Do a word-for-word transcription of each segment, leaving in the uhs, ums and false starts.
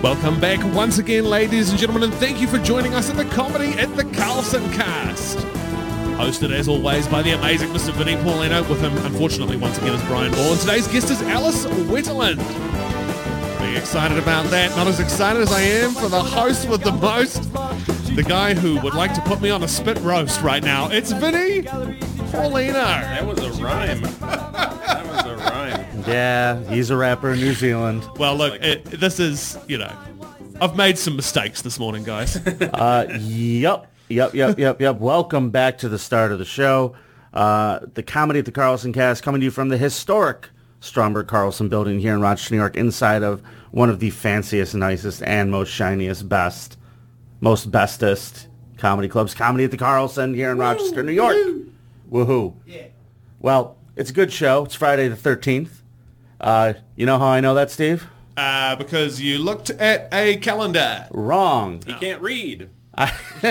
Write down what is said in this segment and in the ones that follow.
Welcome back once again, ladies and gentlemen, and thank you for joining us in the Comedy at the Carlson Cast. Hosted, as always, by the amazing Mister Vinny Paulino, with him, unfortunately, once again, is Brian Ball. And today's guest is Alice Wetterland. Being excited about that, not as excited as I am for the host with the most, the guy who would like to put me on a spit roast right now. It's Vinny Paulino. That was a rhyme. That was a rhyme. Yeah, he's a rapper in New Zealand. Well, look, it, this is, you know, I've made some mistakes this morning, guys. Uh, yep, yep, yep, yep, yep. Welcome back to the start of the show. Uh, the Comedy at the Carlson Cast coming to you from the historic Stromberg Carlson building here in Rochester, New York, inside of one of the fanciest, nicest, and most shiniest, best, most bestest comedy clubs. Comedy at the Carlson here in Rochester, New York. Woohoo. Yeah. Well, it's a good show. It's Friday the thirteenth. Uh, you know how I know that, Steve? Uh, because you looked at a calendar. Wrong. He can't read. No,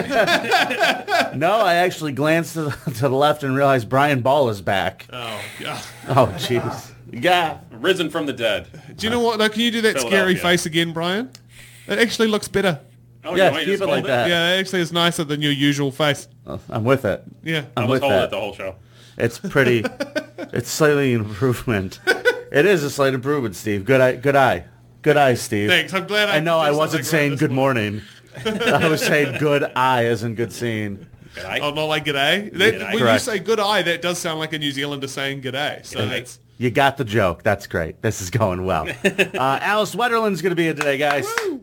I actually glanced to the, to the left and realized Brian Ball is back. Oh, God. Oh, jeez. Yeah. Risen from the dead. Do you know what? Now, can you do that scary face again, Brian? It actually looks better. Oh, Yeah, you want me to keep just it like hold that. Yeah, it actually is nicer than your usual face. Oh, I'm with it. Yeah. I I'm was with holding that. it the whole show. It's pretty. It's slightly an improvement. It is a slight improvement, Steve. Good eye. Good eye. Good eye, Steve. Thanks. I'm glad I I know could do I wasn't something saying right good this morning. I was saying good eye as in good scene. Good eye. Oh, not like g'day? That, G'day. when Correct. you say good eye, that does sound like a New Zealander saying g'day. So G'day. that's... You got the joke. That's great. This is going well. Uh, Alice Wetterland's going to be here today, guys. Woo!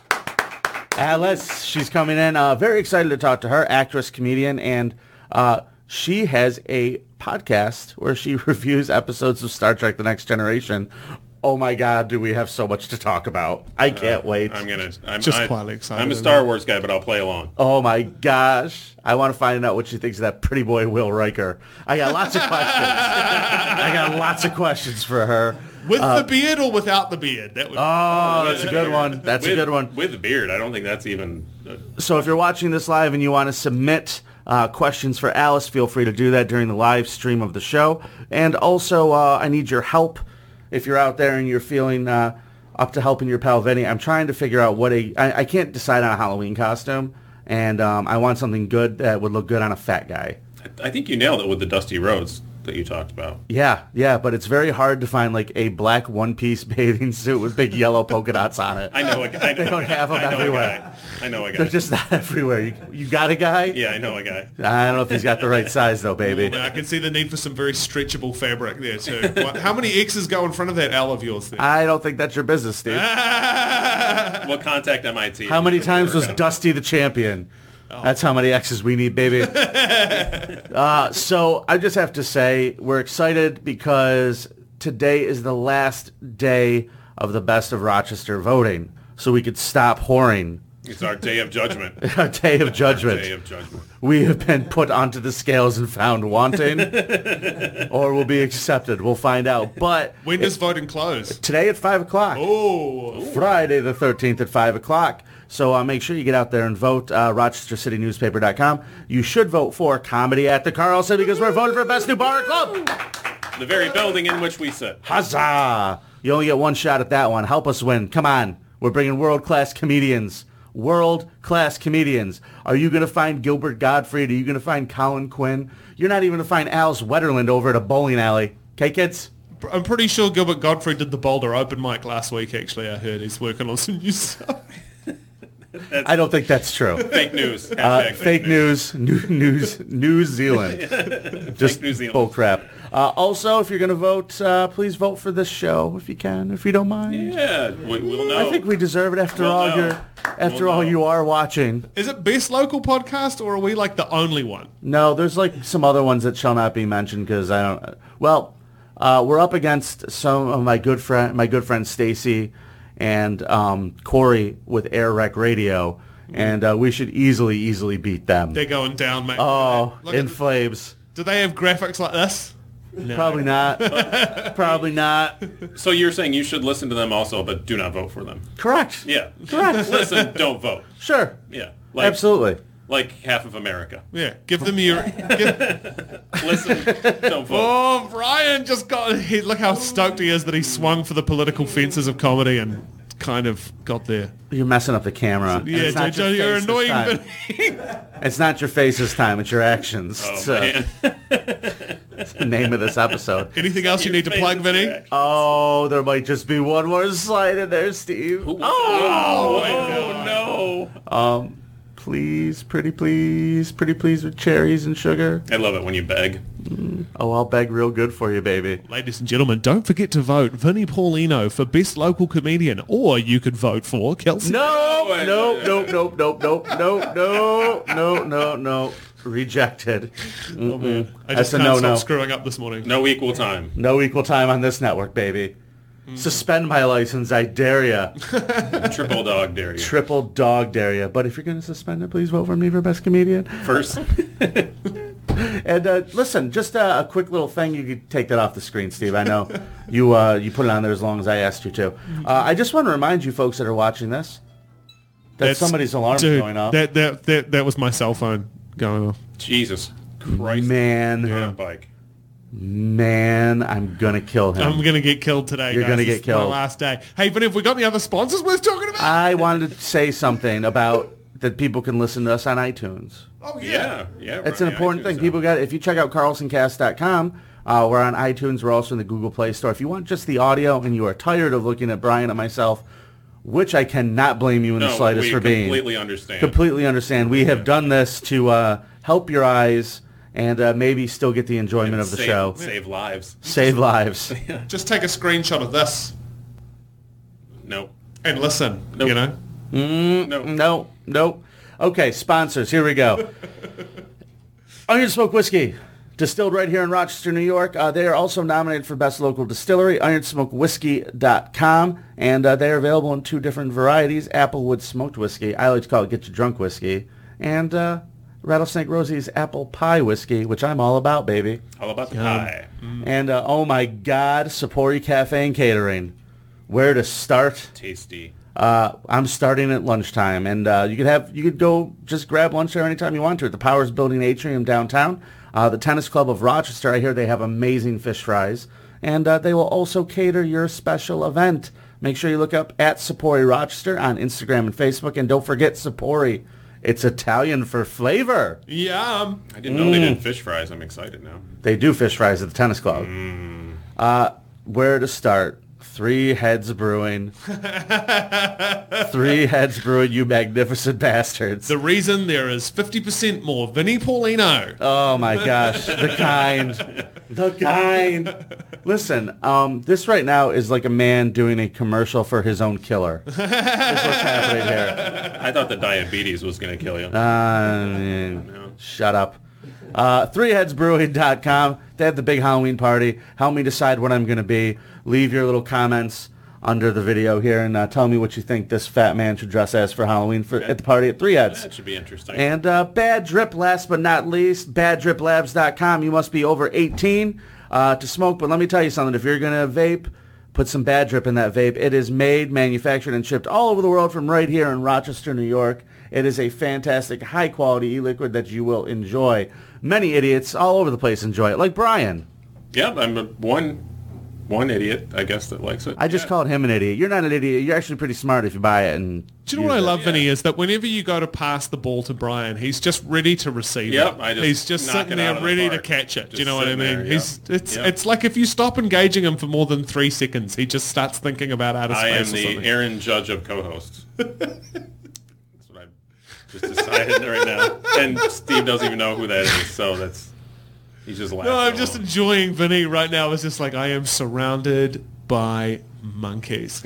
Alice, she's coming in. Uh, very excited to talk to her, actress, comedian, and uh, she has a podcast where she reviews episodes of Star Trek: The Next Generation. Oh my God, do we have so much to talk about? I can't wait. I'm gonna. I'm Just I, quietly excited, I'm a isn't Star it? Wars guy, but I'll play along. Oh my gosh. I want to find out what she thinks of that pretty boy Will Riker. I got lots of questions. I got lots of questions for her. With the beard or without the beard? That would... Oh, that's a good one. That's with, a good one. With the beard, I don't think that's even. Uh, So if you're watching this live and you want to submit uh, questions for Alice, feel free to do that during the live stream of the show. And also, uh, I need your help. If you're out there and you're feeling uh, up to helping your pal Vinny, I'm trying to figure out what a... I, I can't decide on a Halloween costume, and um, I want something good that would look good on a fat guy. I think you nailed it with the Dusty Rhodes that you talked about. Yeah, yeah, but it's very hard to find like a black one-piece bathing suit with big yellow polka dots on it. I know a guy. They don't have them I know everywhere. A guy. I know a guy. They're just not everywhere. You, you got a guy? Yeah, I know a guy. I don't know if he's got the right size though, baby. I can see the need for some very stretchable fabric there too. What, how many X's go in front of that L of yours there? I don't think that's your business, Steve. Well, contact M I T. How many times was Dusty the champion? That's how many X's we need, baby. uh, so I just have to say we're excited because today is the last day of the Best of Rochester voting, so we could stop whoring. It's our day of judgment. Our day of judgment. Day of judgment. We have been put onto the scales and found wanting, or will be accepted. We'll find out. But When does voting close? today at five o'clock. Oh, Friday the thirteenth at five o'clock. So uh, make sure you get out there and vote, uh, rochester city newspaper dot com. You should vote for Comedy at the Carlson because we're voting for Best New Bar or Club. The very building in which we sit. Huzzah! You only get one shot at that one. Help us win. Come on. We're bringing world-class comedians. World-class comedians. Are you going to find Gilbert Gottfried? Are you going to find Colin Quinn? You're not even going to find Alice Wetterland over at a bowling alley. Okay, kids? I'm pretty sure Gilbert Gottfried did the Boulder open mic last week, actually. I heard he's working on some new stuff. I don't think that's true. Fake news. Uh, Hashtag fake news, new, news, New Zealand. Just New Zealand. bull crap. Uh, also, if you're going to vote, uh, please vote for this show if you can, if you don't mind. Yeah, we, we'll know. I think we deserve it after We'll all know. you're, after We'll all know. you are watching. Is it best local podcast or are we like the only one? No, there's like some other ones that shall not be mentioned because I don't. Well, uh, we're up against some of my good friend, my good friend Stacy, and um, Corey with Air Rec Radio, and uh, we should easily, easily beat them. They're going down, mate. Oh, Look in at- flames. Do they have graphics like this? No. Probably not. Probably not. So you're saying you should listen to them also, but do not vote for them. Correct. Yeah. Correct. Listen, don't vote. Sure. Yeah. Like, Absolutely. Like half of America. Yeah, give them your... Give, Listen, don't vote. oh, Brian just got... He, look how stoked he is that he swung for the political fences of comedy and kind of got there. You're messing up the camera. Yeah, it's not Joe, your you're face annoying. this time. Vinny. It's not your face this time. It's your actions. Oh, So, man. it's the name of this episode. Anything else you need to Your plug, face Vinny? reaction. Oh, there might just be one more slide in there, Steve. Oh, oh no. Um, please, pretty please, pretty please with cherries and sugar. I love it when you beg. Oh, I'll beg real good for you, baby. Ladies and gentlemen, don't forget to vote Vinny Paulino for Best Local Comedian, or you could vote for Kelsey. No, wait, no, wait, no, no, no, no, no, no, no, no, no. Rejected. Oh, man. I That's just a can't no-no. stop screwing up this morning. No equal time. No equal time on this network, baby. Suspend my license, I dare ya. Triple dog dare you. Triple dog dare ya. But if you're going to suspend it, please vote for me for best comedian. First. And uh, listen, just uh, a quick little thing. You could take that off the screen, Steve. I know you uh, you put it on there as long as I asked you to. Uh, I just want to remind you folks that are watching this that That's- somebody's alarm's dude, going off. That, that, that, that was my cell phone going off. Jesus Christ. Man, On a bike. man, I'm going to kill him. I'm going to get killed today, You're guys. gonna This get is my killed. last day. Hey, but have we got any other sponsors worth talking about? I wanted to say something about that people can listen to us on iTunes. oh, Yeah. Yeah. It's right, an important yeah, I thing. do People got if you check out carlson cast dot com, uh, we're on iTunes. We're also in the Google Play Store. If you want just the audio and you are tired of looking at Brian and myself, which I cannot blame you in No, the slightest we for being. completely understand. Completely understand. We have done this to uh, help your eyes and uh, maybe still get the enjoyment of the save, show. Save lives. Save lives. Just take a screenshot of this No. and listen, Nope. you know? No. No, no. Okay, sponsors. Here we go. Iron Smoke Whiskey, distilled right here in Rochester, New York. Uh, they are also nominated for Best Local Distillery, iron smoke whiskey dot com, and uh, they are available in two different varieties, Applewood Smoked Whiskey, I like to call it Get You Drunk Whiskey, and uh, Rattlesnake Rosie's Apple Pie Whiskey, which I'm all about, baby. All about the pie. And, uh, oh my God, Sapori Cafe and Catering. Where to start? Tasty. Uh, I'm starting at lunchtime, and uh, you could have you could go just grab lunch there anytime you want to at the Powers Building Atrium downtown. Uh, the Tennis Club of Rochester, I hear they have amazing fish fries, and uh, they will also cater your special event. Make sure you look up at Sapori Rochester on Instagram and Facebook, and don't forget Sapori. It's Italian for flavor. Yum. I didn't know they did fish fries. I'm excited now. They do fish fries at the Tennis Club. Uh, where to start? Three Heads Brewing. Three Heads Brewing, you magnificent bastards. The reason there is fifty percent more Vinny Paulino. Oh my gosh, the kind, the kind. Listen, um, this right now is like a man doing a commercial for his own killer. That's what's happening here. I thought the diabetes was going to kill you. Uh, shut up. Uh, three heads brewing dot com. They have the big Halloween party. Help me decide what I'm going to be. Leave your little comments under the video here and uh, tell me what you think this fat man should dress as for Halloween for at the party at Three Heads. That should be interesting. And uh, Bad Drip, last but not least, bad drip labs dot com. You must be over eighteen uh, to smoke. But let me tell you something. If you're going to vape, put some Bad Drip in that vape. It is made, manufactured, and shipped all over the world from right here in Rochester, New York. It is a fantastic, high-quality e-liquid that you will enjoy. Many idiots all over the place enjoy it, like Brian. yeah, I'm a, one one idiot, I guess, that likes it. I just yeah. called him an idiot. You're not an idiot. You're actually pretty smart if you buy it. And Do you know what I use it. love, Vinny, is that whenever you go to pass the ball to Brian, he's just ready to receive Yep, it. I just he's just knock sitting it there out of the ready to park. catch it. Do you Just know what I sitting mean? there, He's yep. it's Yep. it's like if you stop engaging him for more than three seconds, he just starts thinking about outer I am space or the something. Aaron Judge of co-hosts. That's what I've just decided right now. And Steve doesn't even know who that is, so that's... He's just laughing. No, I'm along. just enjoying Vinny right now. It's just like I am surrounded by monkeys.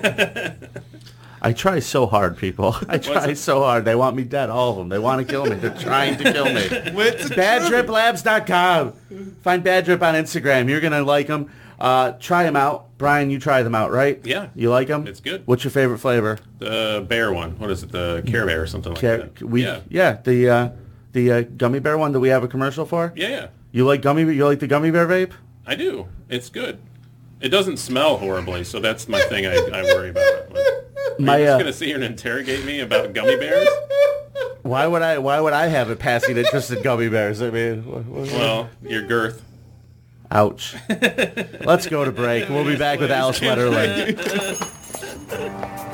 I try so hard, people. I try it? so hard. They want me dead, all of them. They want to kill me. They're trying to kill me. What's the bad truth? drip labs dot com. Find Bad Drip on Instagram. You're going to like them. Uh, try them out. Brian, you try them out, right? Yeah. You like them? It's good. What's your favorite flavor? The bear one. What is it? The Care Bear or something like Car- that. we, yeah. yeah, the uh, the uh, gummy bear one that we have a commercial for. Yeah, yeah. You like gummy? You like the gummy bear vape? I do. It's good. It doesn't smell horribly, so that's my thing I, I worry about. Are My, you just uh, going to sit here and interrogate me about gummy bears? Why would I? Why would I have a passing interest in gummy bears? I mean, wh- wh- Well, your girth. ouch. Let's go to break. We'll be back with Alice Wetterling.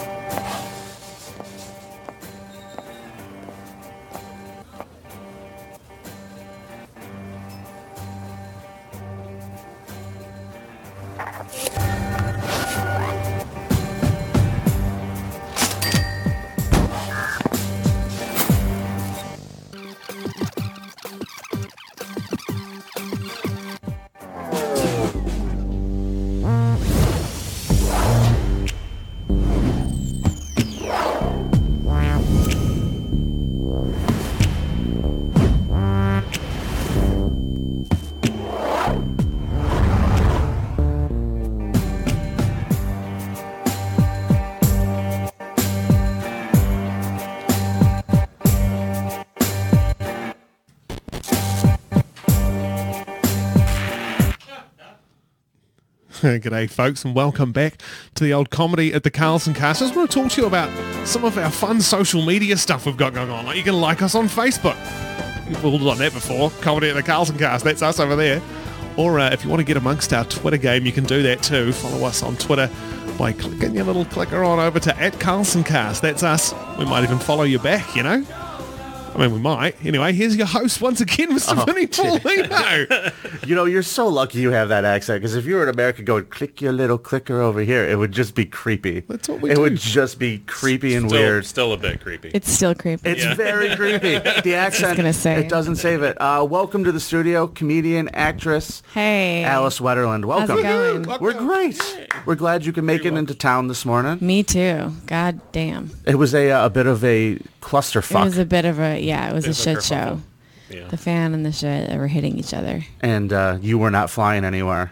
G'day folks and welcome back to the old comedy at the Carlson Cast. I just want to talk to you about some of our fun social media stuff we've got going on. Like you can like us on Facebook. We've all done that before. Comedy at the Carlson Cast, that's us over there. Or uh, if you want to get amongst our Twitter game, you can do that too. Follow us on Twitter by clicking your little clicker on over to at Carlson Cast. That's us. We might even follow you back, you know. I mean, we might. Anyway, here's your host once again, Mister Oh, Vinny Paulino. You know, you're so lucky you have that accent, because if you were in America going, click your little clicker over here, it would just be creepy. That's what we It do. would just be creepy and Still, weird. still a bit creepy. It's still creepy. It's Yeah. very creepy. The accent, gonna say. it doesn't save it. Uh, welcome to the studio, comedian, actress, Hey. Alice Wetterland. How's Welcome. it going? We're great. We're glad you can make it into town this morning. Me too. God damn. It was a, uh, a bit of a clusterfuck. It was a bit of a, yeah, it was Bit a of a shit kerfuffle. show. Yeah. The fan and the shit that were hitting each other. and uh, you were not flying anywhere.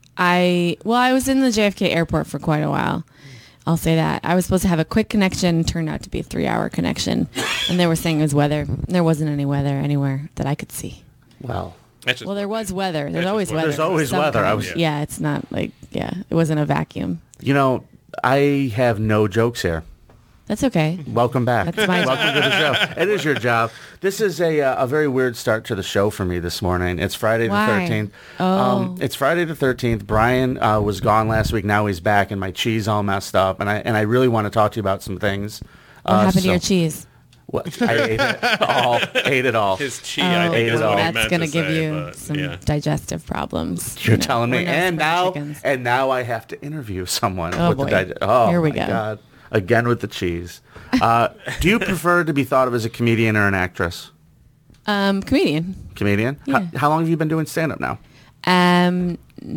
I, well, I was in the J F K airport for quite a while. I'll say that. I was supposed to have a quick connection, turned out to be a three-hour connection. And they were saying it was weather. There wasn't any weather anywhere that I could see. Well, That's just Well, there was weather. There's just always weather. weather. There's always Some weather. I kind. was- Yeah, it's not like, yeah, it wasn't a vacuum. you know, I have no jokes here. That's okay. Welcome back. That's my Welcome to the show. It is your job. This is a uh, a very weird start to the show for me this morning. It's Friday the Why? thirteenth. Oh. it's Friday the thirteenth. Brian uh, was gone last week. Now he's back, and my cheese all messed up. And I and I really want to talk to you about some things. What Uh, happened to so- your cheese? What? I ate it all. Ate it all. his chi, I Oh, think ate is it all. what he that's meant going to to give say, you but, some yeah. digestive problems. You're you know. telling me, We're no and spring now, chickens. and now I have to interview someone. Oh, with boy. The dig- oh Here we my go. God! Again with the cheese. Uh, do you prefer to be thought of as a comedian or an actress? Um, comedian. Comedian. Yeah. How, how long have you been doing stand-up now? Um,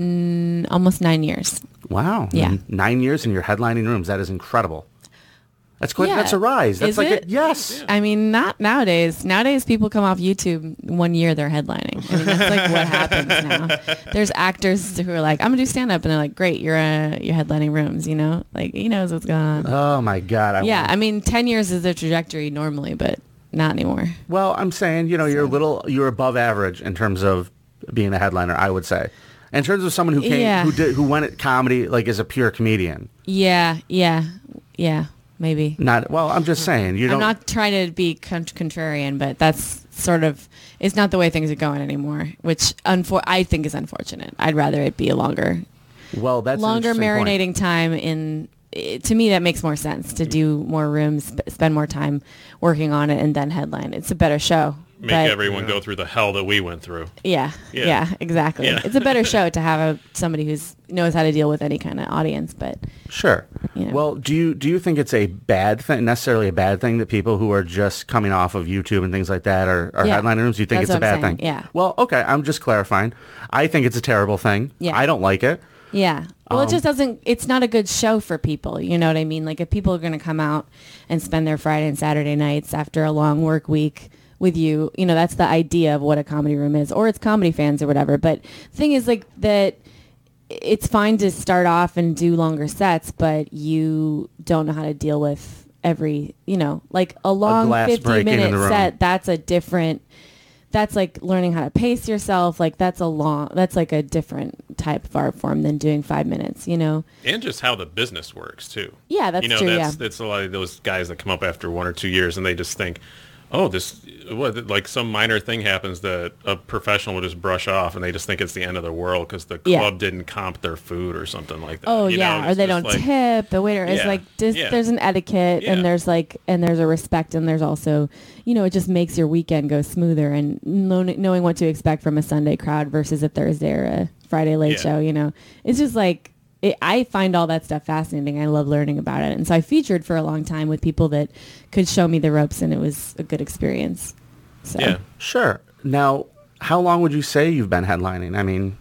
mm, almost nine years. Wow. Yeah. N- Nine years and you're headlining rooms. That is incredible. That's quite, Yeah. that's a rise. That's Is like it? A, yes. I mean, not nowadays. Nowadays, people come off YouTube one year they're headlining. I mean, that's like what happens now. There's actors who are like, "I'm gonna do stand up," and they're like, "Great, you're uh, you're headlining rooms." You know, like he knows what's going on. Oh my God. I Yeah, I mean, ten years is their trajectory normally, but not anymore. Well, I'm saying, you know, you're a little, you're above average in terms of being a headliner, I would say. In terms of someone who came, Yeah. who did, who went at comedy like as a pure comedian. Yeah, yeah, yeah, maybe. Not, well, I'm just saying, you don't. I'm not trying to be con- contrarian, but that's sort of, it's not the way things are going anymore, which unfor- I think is unfortunate. I'd rather it be a longer, well, that's an longer interesting point. marinating time in, it, to me, that makes more sense to do more rooms, sp- spend more time working on it and then headline. It's a better show. Make but- everyone go through the hell that we went through. Yeah, Yeah. yeah, exactly. Yeah. It's a better show to have a, somebody who's knows how to deal with any kind of audience, but Sure. You know. Well, do you do you think it's a bad thing, necessarily a bad thing, that people who are just coming off of YouTube and things like that are, are Yeah. headlining rooms? Do you think That's it's a what I'm bad saying, thing? yeah. Well, okay, I'm just clarifying. I think it's a terrible thing. Yeah. I don't like it. yeah. Well, Um, it just doesn't, it's not a good show for people. You know what I mean? Like if people are going to come out and spend their Friday and Saturday nights after a long work week with you, you know, that's the idea of what a comedy room is, or it's comedy fans or whatever. But the thing is like that it's fine to start off and do longer sets, but you don't know how to deal with every, you know, like a long glass fifty breaking in minute the room. set. That's a different, that's like learning how to pace yourself. Like that's a long, that's like a different type of art form than doing five minutes, you know? And just how the business works, too. Yeah, that's you know, true, that's, yeah. that's a lot of those guys that come up after one or two years and they just think, Oh, this what like some minor thing happens that a professional will just brush off, and they just think it's the end of the world because the Yeah. club didn't comp their food or something like that. Oh you yeah, know, or it's they just don't like, tip the waiter. It's Yeah, like just, yeah. there's an etiquette, Yeah. and there's like and there's a respect, and there's also, you know, it just makes your weekend go smoother. And know, knowing what to expect from a Sunday crowd versus a Thursday or a Friday late Yeah. show, you know, it's just like it, I find all that stuff fascinating. I love learning about it, and so I featured for a long time with people that could show me the ropes, and it was a good experience. So. Yeah. Sure. Now, how long would you say you've been headlining? I mean,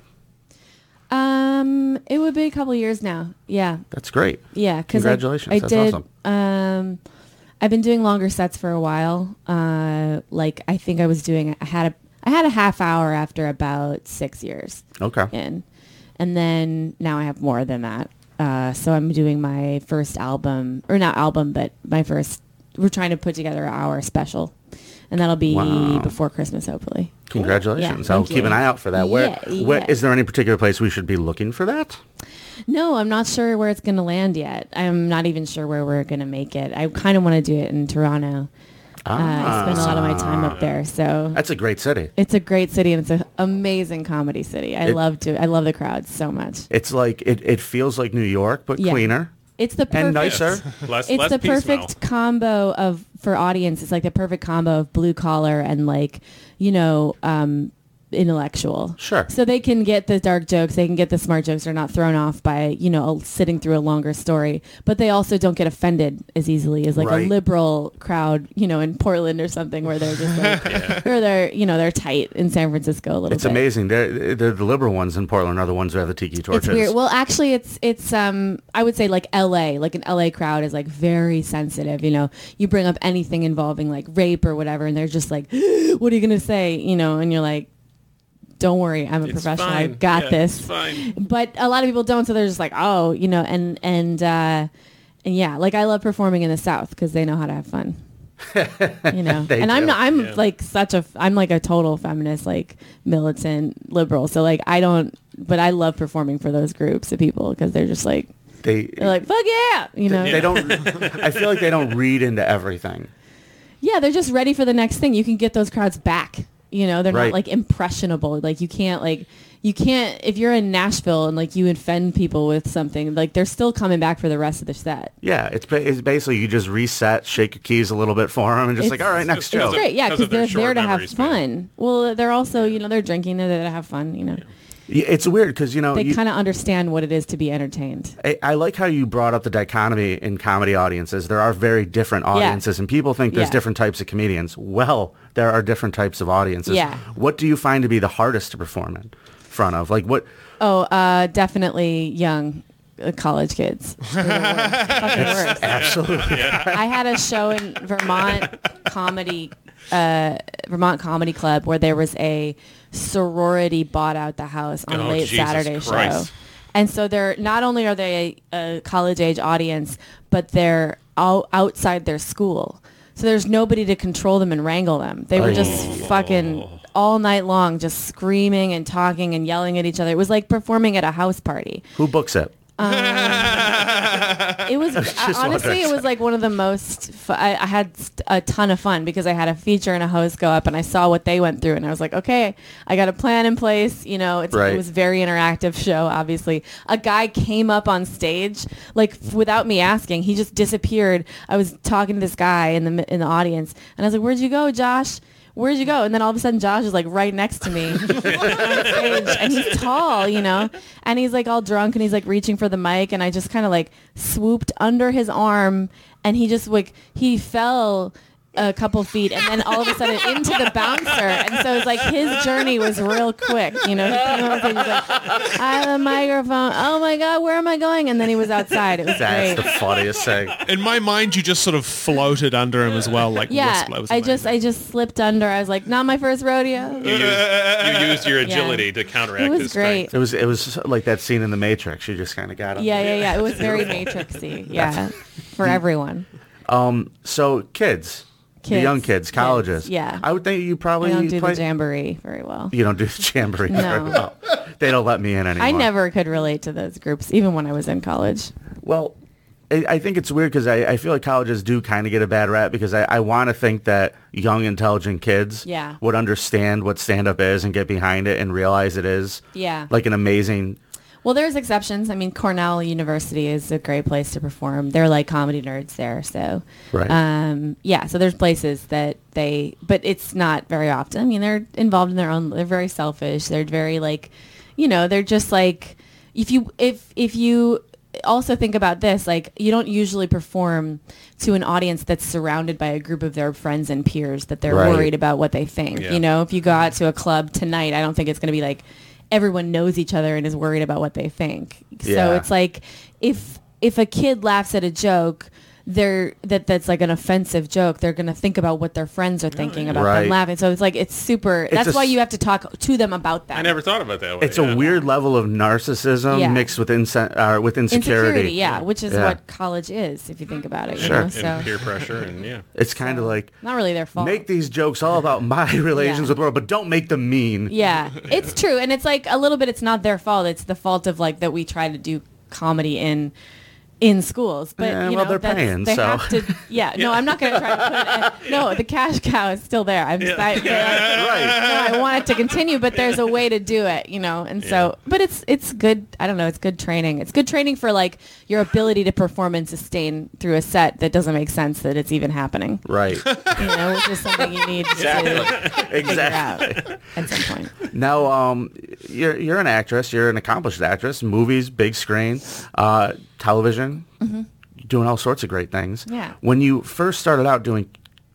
Um, it would be a couple years now. Yeah. that's great. Yeah, because Congratulations. I, I That's did. awesome. Um, I've been doing longer sets for a while. Uh, like I think I was doing. I had a. I had a half hour after about six years Okay. in, and then now I have more than that. Uh, so I'm doing my first album, or not album, but my first. We're trying to put together our special, and that'll be Wow. before Christmas, hopefully. Congratulations. Yeah, I'll thank keep you. an eye out for that. Where, Yeah, where yeah. is there any particular place we should be looking for that? No, I'm not sure where it's going to land yet. I'm not even sure where we're going to make it. I kind of want to do it in Toronto. Uh, I spend a lot of my time up there, so That's a great city. it's a great city, and it's an amazing comedy city. I It- love to. I love the crowd so much. It's like it, it feels like New York, but Yeah. cleaner It's the perfect. and nicer. Less, It's less the piecemeal. perfect combo of for audience. It's like the perfect combo of blue collar and like you know um, intellectual. Sure. So they can get the dark jokes, they can get the smart jokes. They're not thrown off by you know sitting through a longer story, but they also don't get offended as easily as like Right. a liberal crowd, you know, in Portland or something where they're just like, or they're you know they're tight in San Francisco a little It's bit. amazing. They're, they're the liberal ones in Portland are the ones who have the tiki torches. It's weird. Well, actually, it's it's um I would say like L A, like an L A crowd is like very sensitive. You know, you bring up anything involving like rape or whatever, and they're just like, "What are you gonna say?" You know, and you're like, "Don't worry, I'm a It's professional. fine. I've got Yeah, this." It's fine. But a lot of people don't, so they're just like, "Oh, you know," and and uh, and yeah, like I love performing in the South because they know how to have fun. You know, They and I'm do. not, I'm Yeah. like such a I'm like a total feminist, like militant liberal. So like I don't, but I love performing for those groups of people because they're just like They they're like fuck yeah, you know. they don't. I feel like they don't read into everything. Yeah, they're just ready for the next thing. You can get those crowds back. You know, they're Right. not like impressionable. Like you can't like you can't if you're in Nashville and like you offend people with something, like they're still coming back for the rest of the set. Yeah, it's ba- it's basically you just reset, shake your keys a little bit for them, and just It's- like, all right, next it's joke. It's great, yeah, Because because of their they're short there to have memory span. fun. Well, they're also, you know, they're drinking, they're there to have fun, you know. Yeah, It's weird because you know They you, kind of understand what it is to be entertained. I, I like how you brought up the dichotomy in comedy audiences. There are very different audiences, and people think there's Yeah. different types of comedians. Well, there are different types of audiences. Yeah. What do you find to be the hardest to perform in front of? Like what? Oh, uh, definitely young uh, college kids. They're the worst. Fucking worst. Absolutely. I had a show in Vermont comedy, uh, Vermont Comedy Club where there was a sorority bought out the house on a Oh, late Jesus Saturday show. Christ. And so they're not only are they a, a college age audience, but they're all outside their school. So there's nobody to control them and wrangle them. They were just fucking all night long, just screaming and talking and yelling at each other. It was like performing at a house party. Who books it? It was just honestly, wondering. it was like one of the most. Fu- I, I had st- a ton of fun because I had a feature and a host go up, and I saw what they went through, and I was like, okay, I got a plan in place. You know, it's, Right. it was a very interactive show. Obviously, a guy came up on stage like f- without me asking. He just disappeared. I was talking to this guy in the mi- in the audience, and I was like, "Where'd you go, Josh?" Where'd you go? And then all of a sudden, Josh is like right next to me on stage, and he's tall, you know, and he's like all drunk, and he's like reaching for the mic, and I just kind of like swooped under his arm, and he just like he fell a couple feet, and then all of a sudden into the bouncer, and so it's like his journey was real quick, you know. He came over and he was like, "I have a microphone. Oh my God, where am I going?" And then he was outside. It was That's great. the funniest thing. In my mind, you just sort of floated under him as well, like Yeah, wisp. That was I just amazing. I just slipped under. I was like, "Not my first rodeo." You used, you used your agility to counteract It was his great. strength. It was it was like that scene in The Matrix. You just kind of got it. Yeah, yeah, yeah. It was very Matrixy. Yeah, for everyone. So kids, the Kids, young kids, colleges. kids, yeah. I would think you probably I don't do play- the jamboree very well. You don't do the jamboree No. very well. They don't let me in anymore. I never could relate to those groups, even when I was in college. Well, I, I think it's weird because I, I feel like colleges do kind of get a bad rap because I, I want to think that young, intelligent kids Yeah. would understand what stand-up is and get behind it and realize it is Yeah. like an amazing... Well, there's exceptions. I mean, Cornell University is a great place to perform. They're like comedy nerds there. So, Right. um, yeah, so there's places that they, but it's not very often. I mean, they're involved in their own, they're very selfish. They're very like, you know, they're just like, if you, if, if you also think about this, like you don't usually perform to an audience that's surrounded by a group of their friends and peers that they're Right. worried about what they think. Yeah. You know, if you go out to a club tonight, I don't think it's going to be like, everyone knows each other and is worried about what they think. So Yeah. it's like if if a kid laughs at a joke, they're that that's like an offensive joke, they're going to think about what their friends are thinking about Right. them laughing. So it's like it's super It's that's a why s- you have to talk to them about that. I never thought about it that way. It's yeah. a weird level of narcissism Yeah. mixed with insen- uh, with insecurity. Insecurity, yeah, which is Yeah. what college is if you think about it. You Sure. know? And So peer pressure and yeah. It's kind of like, not really their fault. make these jokes all about my relations Yeah. with the world, but don't make them mean. Yeah, it's true, and it's like a little bit. It's not their fault. It's the fault of like that we try to do comedy in in schools, but Yeah, you well, know they're that's- paying, they so. have to. Yeah, no, I'm not going to try to put it. No, the cash cow is still there. I'm. I, I, Right. no, I want it to continue, but there's a way to do it, you know. And so, but it's it's good. I don't know. It's good training. It's good training for like your ability to perform and sustain through a set that doesn't make sense that it's even happening. Right. You know, which is something you need to figure Exactly. out at some point. Now, um, you're you're an actress. You're an accomplished actress. Movies, big screen, uh, television. Mm-hmm. You're doing all sorts of great things. Yeah. When you first started out doing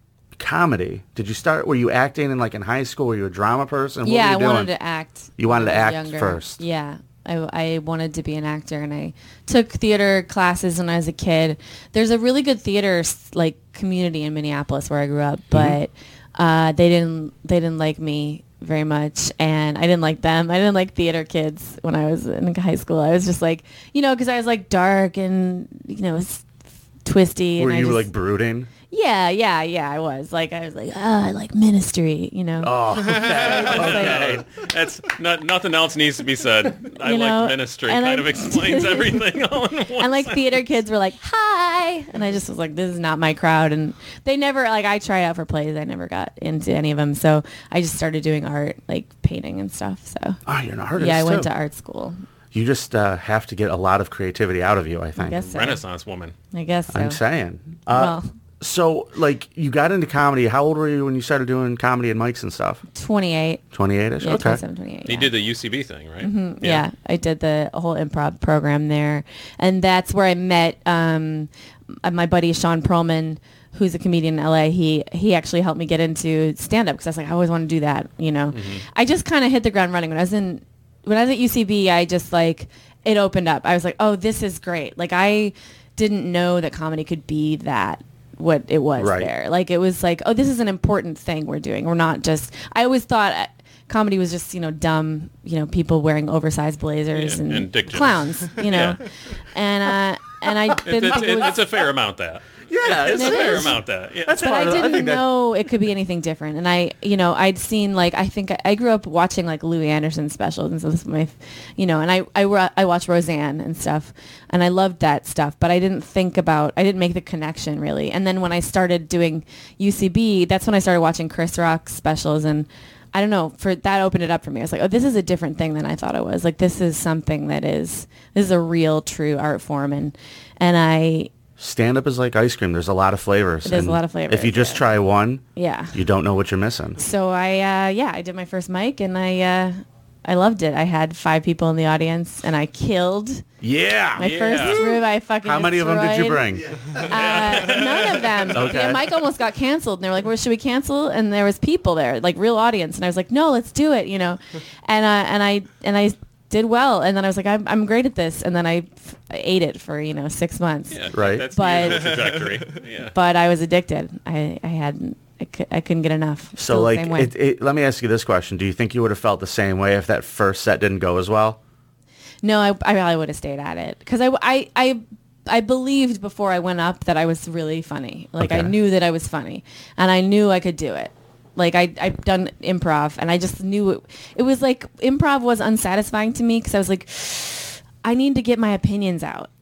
comedy, did you start? Were you acting in like in high school? Were you a drama person? What Yeah, were I you doing? wanted to act. You wanted when to I was act younger. first. Yeah. I, I wanted to be an actor, and I took theater classes when I was a kid. There's a really good theater s- like community in Minneapolis where I grew up, but uh, they didn't they didn't like me very much, and I didn't like them. I didn't like theater kids when I was in high school. I was just like, you know, because I was like dark and you know s- twisty. Were and I you just, like brooding? Yeah, yeah, yeah. I was like, I was like, oh, I like Ministry, you know. Oh, okay. okay. That's not nothing else needs to be said. I You know, like Ministry. and Kind I- of explains everything all in one. And like theater kids were like, hi. And I just was like, this is not my crowd. And they never, like I tried out for plays. I never got into any of them. So I just started doing art, like painting and stuff. So Oh, you're an artist yeah, I went too. to art school. You just uh, have to get a lot of creativity out of you, I think. I guess so. Renaissance woman. I guess so. I'm saying. Uh, Well, So, like, you got into comedy. How old were you when you started doing comedy and mics and stuff? twenty-eight. twenty-eight-ish? Yeah, Okay. twenty-seven, twenty-eight. You yeah. did the U C B thing, right? Mm, Yeah. I did the whole improv program there. And that's where I met um, my buddy Sean Perlman, who's a comedian in L A. He he actually helped me get into stand-up because I was like, I always want to do that, you know. I just kind of hit the ground running. When I was in, when I was at U C B, I just like, it opened up. I was like, oh, this is great. Like, I didn't know that comedy could be that what it was Right. there. Like, it was like, oh, this is an important thing we're doing. We're not just, I always thought uh, comedy was just, you know, dumb, you know, people wearing oversized blazers Yeah, and, and dick jokes. clowns, you know. Yeah. And uh, and I It's, didn't it's, think it was, it's a fair amount that. Yeah, It's a It fair is. amount that. Yeah. That's but part I of it. didn't think that- know it could be anything different. And I, you know, I'd seen like, I think I, I grew up watching like Louis Anderson specials. And so this is my, you know, and I, I, wa- I watched Roseanne and stuff and I loved that stuff, but I didn't think about, I didn't make the connection really. And then when I started doing U C B, that's when I started watching Chris Rock specials and I don't know, for that opened it up for me. I was like, oh, this is a different thing than I thought it was. Like, this is something that is, this is a real, true art form. And, and I, Stand-up is like ice cream. There's a lot of flavors. There's a and lot of flavors, If you just yeah. try one, yeah. you don't know what you're missing. So I, uh, yeah, I did my first mic and I, uh, I loved it. I had five people in the audience and I killed Yeah. my Yeah. first room. I fucking How many of them did you destroyed. bring? Uh, none of them. Okay. The mic almost got canceled and they were like, well, should we cancel? And there was people there, like real audience. And I was like, no, let's do it, you know? And, uh, and I, and I did well. And then I was like, I'm, I'm great at this. And then I, f- I ate it for, you know, six months. Yeah, Right. That's But- the usual trajectory. Yeah. But I was addicted. I, I hadn't, I, cou- I couldn't get enough. So, Still the like, same way. it, it, let me ask you this question. Do you think you would have felt the same way if that first set didn't go as well? No, I, I probably would have stayed at it because I, I, I, I believed before I went up that I was really funny. Like I Okay. knew that I was funny, and I knew I could do it. Like I, I've done improv, and I just knew it. It was like improv was unsatisfying to me because I was like, I need to get my opinions out.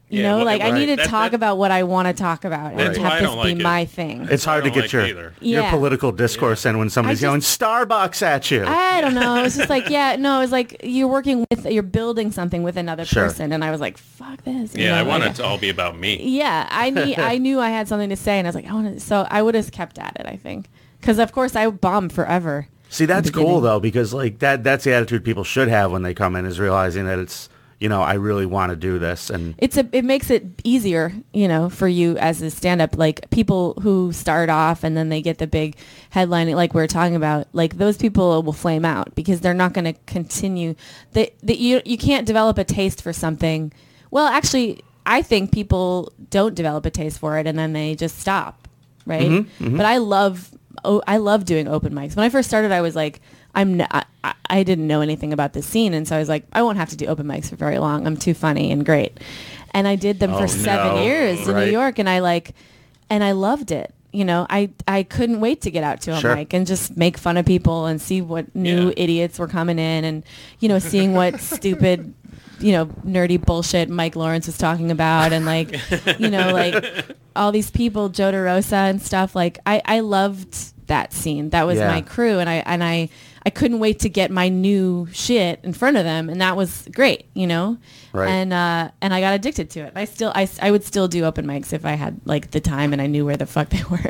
You Yeah, know, well, like I right. need to That- talk that- about what I want to talk about and That's why I have this don't be like it. my thing. It's hard I to don't get like your either. your Yeah. political discourse in when somebody's I yelling just- Starbucks at you. I don't know. It's just like, yeah, no, it's like you're working with, you're building something with another Sure. person. And I was like, fuck this. you Yeah, know, I want like, it to all be about me. Yeah, I need, I knew I had something to say, and I was like, I want to. So I would have kept at it, I think, because of course I bombed forever. See, that's in the cool beginning. though, because like that that's the attitude people should have when they come in, is realizing that it's, you know, I really want to do this. And It's a, it makes it easier, you know, for you as a stand-up. Like people who start off and then they get the big headline, like we were talking about. Like those people will flame out because they're not going to continue. They, they, you, you can't develop a taste for something. Well, actually, I think people don't develop a taste for it and then they just stop, right? Mm-hmm, mm-hmm. But I love, oh, I love doing open mics. When I first started, I was like, I'm n- I, I- I didn't know anything about this scene, and so I was like, I won't have to do open mics for very long. I'm too funny and great, and I did them Oh, for seven no. years in Right. New York, and I like, and I loved it. You know, I I couldn't wait to get out to a Sure. mic and just make fun of people and see what new Yeah. idiots were coming in, and you know, seeing what stupid, you know, nerdy bullshit Mike Lawrence was talking about, and like, you know, like all these people, Joe DeRosa and stuff. Like, I I loved that scene. That was Yeah. my crew, and I and I I couldn't wait to get my new shit in front of them, and that was great, you know. Right. And uh, and I got addicted to it. I still I, I would still do open mics if I had like the time and I knew where the fuck they were.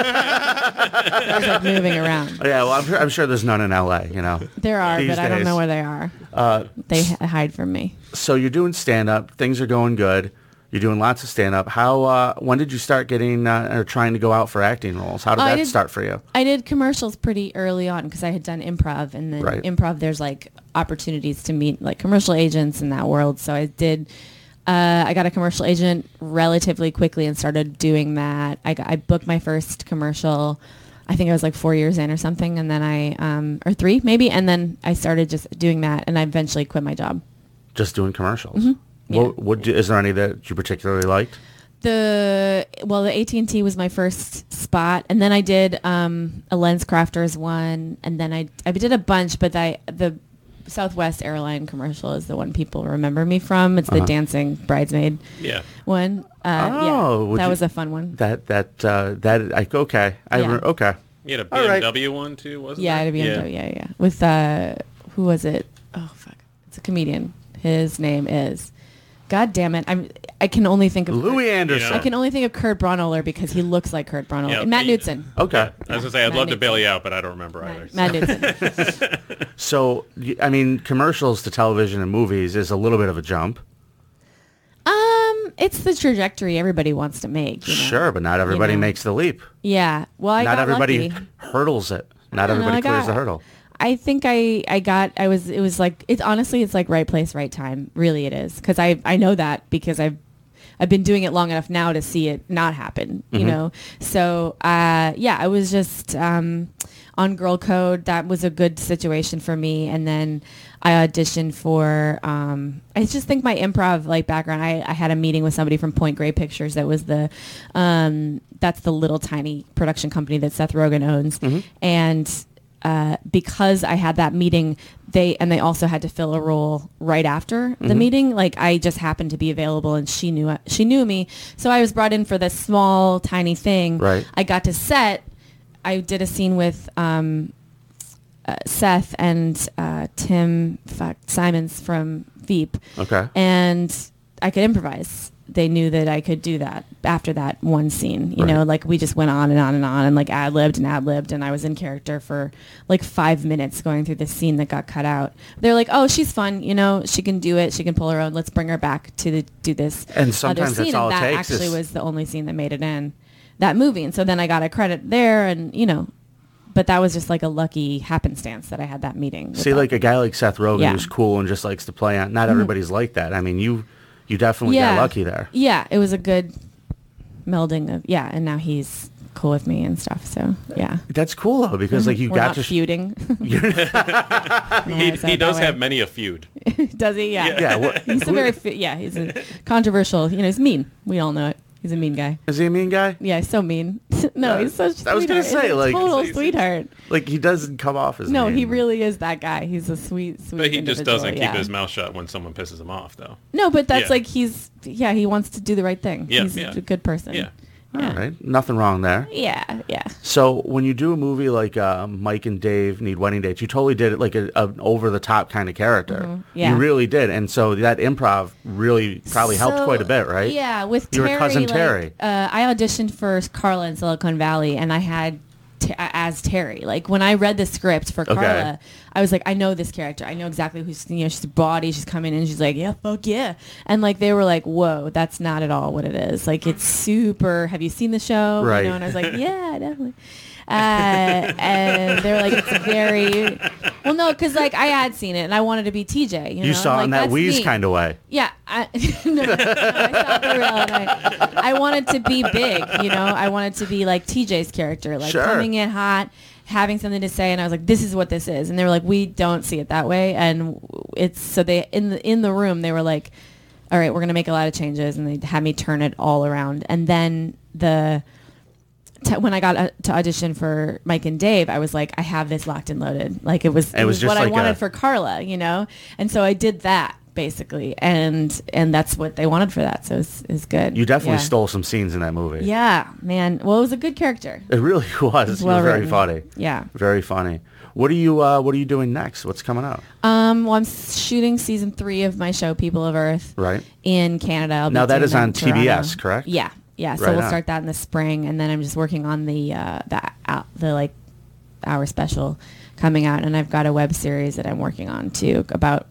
I was like moving around. yeah, well, I'm sure, I'm sure there's none in L A. You know, There are, These but I don't days. know where they are. Uh, They h- hide from me. so you're doing stand up. Things are going good. You're doing lots of stand up. How? Uh, when did you start getting uh, or trying to go out for acting roles? How did Oh, I that did- start for you? I did commercials pretty early on because I had done improv, and then Right. improv there's like opportunities to meet like commercial agents in that world. So I did. Uh, I got a commercial agent relatively quickly and started doing that. I, got, I booked my first commercial. I think I was like four years in or something, and then I um, or three maybe, and then I started just doing that, and I eventually quit my job. Just doing commercials. Mm-hmm. What, what do- is there any that you particularly liked? The well, the A T and T was my first spot, and then I did um, a Lens Crafters one, and then I I did a bunch, but I the Southwest airline commercial is the one people remember me from. It's the Uh-huh. dancing bridesmaid Yeah. one. Uh, Oh, yeah, would that you- was a fun one. That that uh, that I okay. I Yeah. remember, okay. You had a All right. B M W one too, wasn't Yeah, there? to be yeah. yeah, yeah. With uh, who was it? Oh fuck, it's a comedian. His name is. God damn it! I'm. I can only think of Louis Kurt, Anderson. I can only think of Kurt Braunohler because he looks like Kurt Braunohler. Yeah, Matt he- Knudsen. Okay. I was gonna say I'd Matt love to Nixon. bail you out, but I don't remember either. Matt Knudsen. So y- I mean, commercials to television and movies is a little bit of a jump. Um, it's the trajectory everybody wants to make. You know? Sure, but not everybody know. makes the leap. Yeah. Well, I not got everybody lucky. hurdles it. Not I don't know, everybody I clears got- the hurdle. I think I, I got, I was, it was like, it's honestly, it's like right place, right time. Really it is. Cause I, I know that because I've, I've been doing it long enough now to see it not happen, you Mhm. know? So, uh, yeah, I was just, um, on Girl Code. That was a good situation for me. And then I auditioned for, um, I just think my improv like background, I, I had a meeting with somebody from Point Grey Pictures. That was the, um, that's the little tiny production company that Seth Rogen owns. Mhm. And, uh, because I had that meeting, they and they also had to fill a role right after the Mhm. meeting. Like I just happened to be available, and she knew she knew me, so I was brought in for this small, tiny thing. Right. I got to set. I did a scene with um, uh, Seth and uh, Tim fuck, Simons from Veep, Okay. and I could improvise. They knew that I could do that after that one scene. You Right. know, like we just went on and on and on and like ad libbed and ad libbed, and I was in character for like five minutes going through this scene that got cut out. They're like, "Oh, she's fun. You know, she can do it. She can pull her own. Let's bring her back to the, do this And other sometimes scene." that's all and it that takes actually is- was the only scene that made it in that movie. And so then I got a credit there, and you know, but that was just like a lucky happenstance that I had that meeting. with See, that. like a guy like Seth Rogen Yeah. who's cool and just likes to play on. Not everybody's like that. I mean, you you definitely got lucky there. Yeah, it was a good melding of yeah, and now he's cool with me and stuff. So yeah, That's cool though, because like you we're got not to. sh- feuding. you're- He, he does have many a feud. Does he? Yeah. yeah. What, He's a very fi- yeah. He's a controversial. You know, he's mean. We all know it. He's a mean guy. is he a mean guy? Yeah, he's so mean. no, he's such. I was gonna sweetheart. say, He's a like- total He's- sweetheart. Like he doesn't come off as No, mean. he really is that guy. He's a sweet, sweet. But he just individual, doesn't yeah. keep his mouth shut when someone pisses him off, though. No, but that's Yeah. like he's yeah he wants to do the right thing. Yeah, he's yeah. a good person. Yeah. All Yeah. right, nothing wrong there. Yeah, yeah. So when you do a movie like uh, Mike and Dave Need Wedding Dates, you totally did it like a, an over-the-top kind of character. Mm-hmm. Yeah. You really did. And so that improv really probably helped So, quite a bit, right? Yeah, with You were Terry, cousin like, Terry. Uh, I auditioned for Carla in Silicon Valley, and I had t- as Terry. Like when I read the script for Carla, Okay. I was like, I know this character. I know exactly who's you know she's body. She's coming in. She's like, yeah, fuck yeah, and like they were like, whoa, that's not at all what it is. Like it's super. Have you seen the show? Right. You know, and I was like, yeah, definitely. Uh, and they were like, it's very well, no, because like I had seen it and I wanted to be T J. You, You know? saw it like, in that that's Wheeze me. kind of way. Yeah, I, no, no, I saw the real and I, I wanted to be big, you know. I wanted to be like T J's character, like Sure. coming in hot, having something to say, and I was like, "This is what this is," and they were like, "We don't see it that way," and it's so they in the in the room they were like, "All right, we're gonna make a lot of changes," and they had me turn it all around, and then the. T- when I got uh, to audition for Mike and Dave, I was like, I have this locked and loaded. Like it was, it, It was was, just what like I wanted a- for Carla, you know? And so I did that basically. And, and that's what they wanted for that. So it's, it's good. You definitely yeah. stole some scenes in that movie. Yeah, man. Well, it was a good character. It really was. It's It well was very written. funny. Yeah. Very funny. What are you uh, What are you doing next? What's coming up? Um, well, I'm shooting season three of my show, People of Earth, Right. in Canada. I'll be Now that doing is on in T B S, Toronto. correct? Yeah. Yeah, so Right we'll on. start that in the spring, and then I'm just working on the uh, the uh, the like hour special coming out, and I've got a web series that I'm working on too about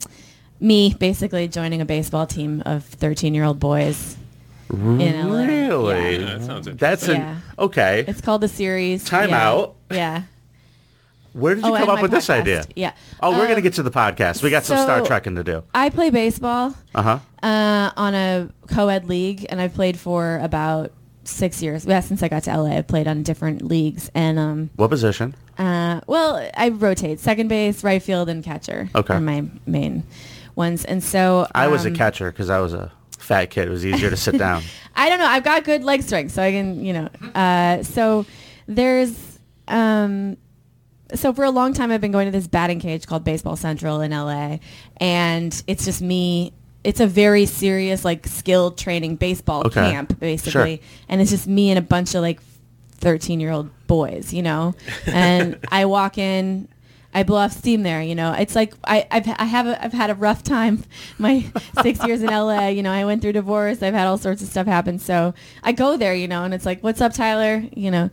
me basically joining a baseball team of thirteen year old boys in L A. Really? Yeah. Yeah, that sounds interesting. That's an Yeah. okay. It's called The Series. Time yeah. out. Yeah. Where did you Oh, come and up my with this podcast. idea? Yeah. Oh, we're Um, gonna get to the podcast. We got some so- Star Trekking to do. I play baseball Uh huh. uh, on a co-ed league, and I've played for about six years. Yeah, since I got to L A, I've played on different leagues, and um, What position? uh, well, I rotate second base, right field, and catcher. Okay. Are my main ones, and so I was a um, catcher because I was a fat kid. It was easier to sit down. I don't know. I've got good leg strength, so I can, you know. Uh, so there's, um, so for a long time, I've been going to this batting cage called Baseball Central in L A, and it's just me. It's a very serious, like, skill training baseball Okay. camp, basically, Sure. and it's just me and a bunch of like thirteen-year-old boys, you know. And I walk in. I blow off steam there, you know. It's like I, I've I have a, I've had a rough time. My six years in L A, you know, I went through divorce. I've had all sorts of stuff happen. So I go there, you know, and it's like, "What's up, Tyler?" You know,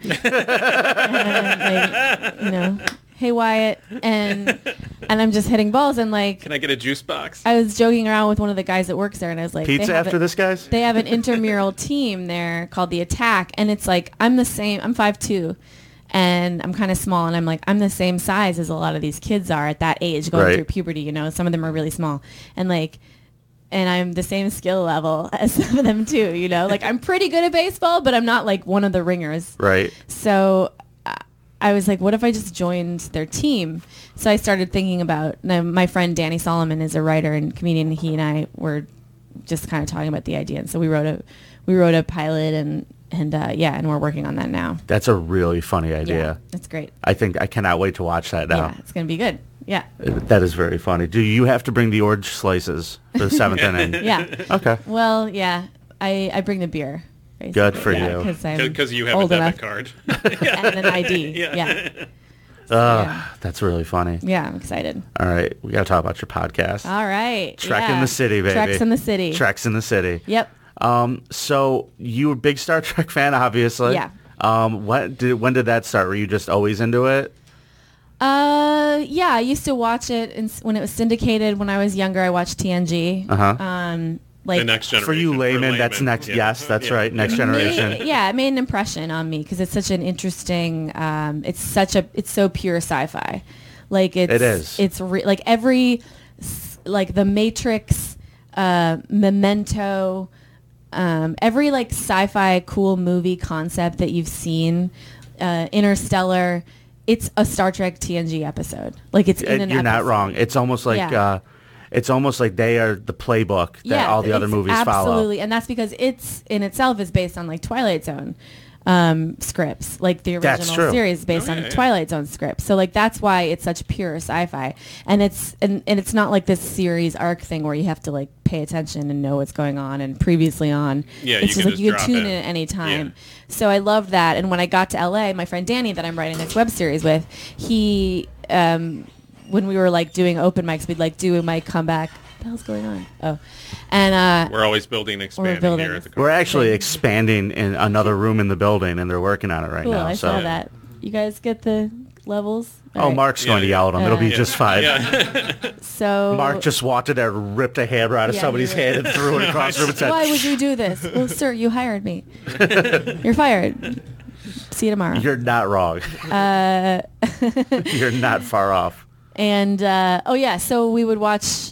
and like, you know, "Hey, Wyatt," and and I'm just hitting balls and like Can I get a juice box? I was joking around with one of the guys that works there, and I was like, they Pizza have after a- this, guys? They have an intramural team there called the Attack, and it's like I'm the same. I'm five two, and I'm kind of small, and I'm like I'm the same size as a lot of these kids are at that age, going Right. through puberty. You know, some of them are really small, and like, and I'm the same skill level as some of them too. You know, like I'm pretty good at baseball, but I'm not like one of the ringers. Right. So uh, I was like, what if I just joined their team? So I started thinking about, now my friend Danny Solomon is a writer and comedian. He and I were just kind of talking about the idea. And so we wrote a, we wrote a pilot and, and uh, yeah, and we're working on that now. That's a really funny Yeah, idea. that's great. I think I cannot wait to watch that now. Yeah, it's going to be good. Yeah. That is very funny. Do you have to bring the orange slices for the seventh inning? Yeah. Okay. Well, yeah, I, I bring the beer. basically. Good for Yeah, you. Because I'm Because you have old a debit enough card. and an I D. Yeah. Yeah. Uh, yeah. That's really funny. Yeah, I'm excited. All right. We got to talk about your podcast. All right. Trek yeah. in the City, baby. Treks in the City. Treks in the City. Yep. Um, so you were a big Star Trek fan, obviously. Yeah. Um, what did when did that start? Were you just always into it? Uh, yeah, I used to watch it in, when it was syndicated. When I was younger, I watched T N G. Uh-huh. Um, like The next generation. For you layman, that's laymen. next. Yeah. Yes, that's Yeah. right. Next Yeah. generation. Made- yeah, it made an impression on me because it's such an interesting. Um, it's such a. It's so pure sci-fi. Like it's. It is. It's re- like every, s- like the Matrix, uh, Memento, um, every like sci-fi cool movie concept that you've seen, uh, Interstellar. It's a Star Trek T N G episode. Like it's in Uh, an You're not episode. wrong. It's almost like Yeah. uh, it's almost like they are the playbook that all the other it's movies follow. absolutely, and that's because it's in itself is based on like Twilight Zone. um, scripts, like the That's original true. series based Oh, on yeah, the yeah. Twilight Zone script. So like that's why it's such pure sci-fi, and it's and, and it's not like this series arc thing where you have to like pay attention and know what's going on and previously on. Yeah, it's you just can like just you can drop tune in. in at any time. Yeah. So I loved that. And when I got to L A, my friend Danny that I'm writing this web series with, he um, when we were like doing open mics, we'd like do a mic comeback. What the hell's going on? Oh, and uh, We're always building and expanding building. here at the We're actually expanding in another room in the building, and they're working on it right cool. now. I so. saw that. You guys get the levels? Oh, All right. Mark's going Yeah, to yeah. yell at him. It'll be Uh, just fine. Yeah. So Mark just walked in there, ripped a hammer out of Yeah, somebody's he hand, and threw it across the room and said, why would you do this? Well, sir, you hired me. You're fired. See you tomorrow. "You're not wrong. Uh, You're not far off." and uh, oh yeah, so we would watch.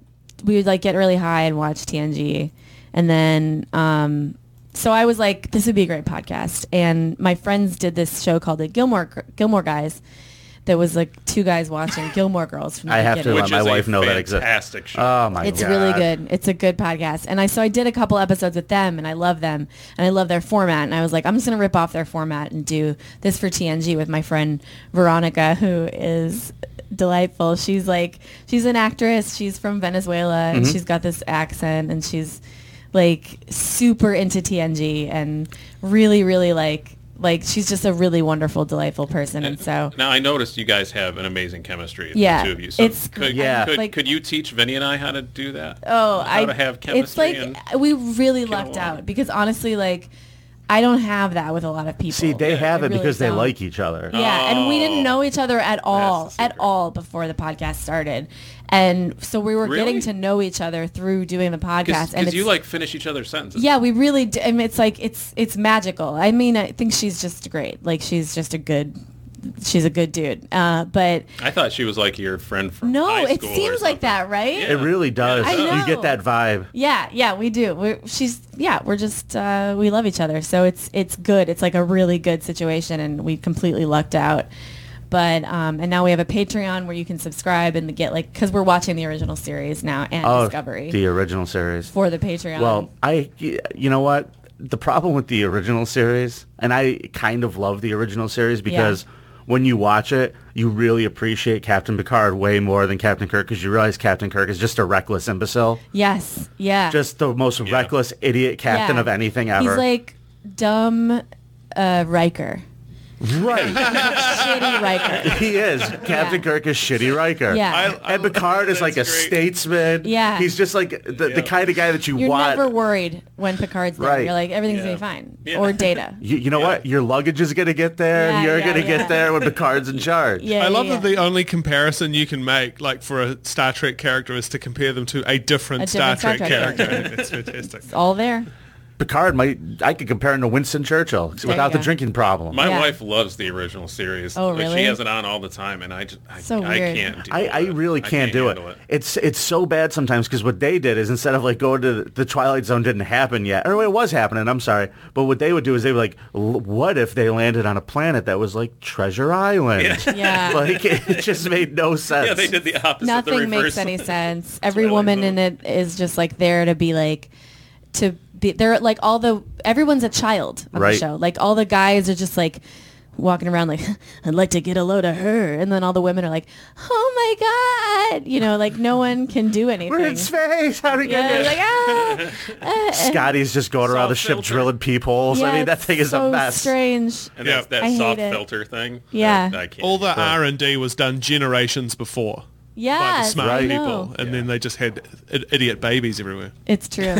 We would like get really high and watch T N G, and then um, so I was like, this would be a great podcast. And my friends did this show called the Gilmore Gilmore Guys. That was like two guys watching Gilmore Girls from the I have to beginning. let Which my is a wife know that exists. fantastic show. Oh my It's god, really good. It's a good podcast. And I so I did a couple episodes with them, and I love them, and I love their format. And I was like, I'm just gonna rip off their format and do this for T N G with my friend Veronica, who is delightful. She's like, she's an actress. She's from Venezuela, and she's got this accent, and she's like super into T N G, and really, really like. Like she's just a really wonderful, delightful person, and so Now I noticed you guys have an amazing chemistry, Yeah, the two of you. So it's- could, Yeah. Could, like- could you teach Vinny and I how to do that? oh, how I to have it's chemistry like and we really get lucked along. out because honestly, like I don't have that with a lot of people. See, they have I it really because they don't. like each other. Yeah, and we Oh. didn't know each other at all, That's the at secret. all before the podcast started, and so we were Really? getting to know each other through doing the podcast. And Because you it's- like finish each other's sentences. yeah, we really. Do, I mean, it's like it's it's magical. I mean, I think she's just great. Like she's just a good, she's a good dude. Uh, but I thought she was like your friend from no, high it school or seems like something. that, right? Yeah. It really does. I You know. get that vibe. Yeah, yeah, we do. We're, she's yeah, we're just uh, we love each other, so it's it's good. It's like a really good situation, and we completely lucked out. But um, and now we have a Patreon where you can subscribe and get like because we're watching the original series now and Oh, Discovery the original series. for the Patreon. Well, I, you know what? The problem with the original series, and I kind of love the original series because when you watch it, you really appreciate Captain Picard way more than Captain Kirk because you realize Captain Kirk is just a reckless imbecile. yes, yeah, Just the most reckless idiot captain Yeah. of anything ever. He's like dumb uh, Riker, right. shitty Riker. He is. Captain Yeah. Kirk is shitty Riker. Yeah. I- And Picard is like a That's great. statesman. Yeah. He's just like the, the kind of guy that you You're want. never worried when Picard's there. Right. You're like everything's Yeah. gonna be fine, Yeah. or Data. You, you know what? Your luggage is going to get there, and Yeah, you're yeah, going to yeah. get there when Picard's in charge. Yeah, I love yeah, that the only comparison you can make, like for a Star Trek character, is to compare them to a different, A Star, different Star Trek, Trek character. character. It's fantastic. It's all there. Picard might, I could compare him to Winston Churchill without you the go. drinking problem. My Yeah. wife loves the original series. Oh, Like, really? she has it on all the time, and I just I, So I weird. can't. Deal I, with I it. really I can't, do it. handle it. It's it's so bad sometimes because what they did is instead of like going to the, the Twilight Zone didn't happen yet, or it was happening, I'm sorry, but what they would do is they would like, "L- what if they landed on a planet that was like Treasure Island? Yeah. Like it, it just made no sense. Yeah, they did the opposite. the Nothing reverse. makes any sense. Every Twilight woman Zone. in it is just like there to be like to be they're like all the everyone's a child on Right. the show. Like all the guys are just like walking around like I'd like to get a load of her, and then all the women are like, oh my god, you know, like no one can do anything. We're in space. How do we yeah, get like here? ah, uh, Scotty's just going around the ship Self-filter. drilling peepholes. I yeah, mean, that it's thing is so a mess. strange. And Yeah. that's that I hate soft it. filter thing. Yeah. that I can't. All the do. R and D was done generations before by Yeah, the smart I people, know. and then they just had I- idiot babies everywhere. It's true.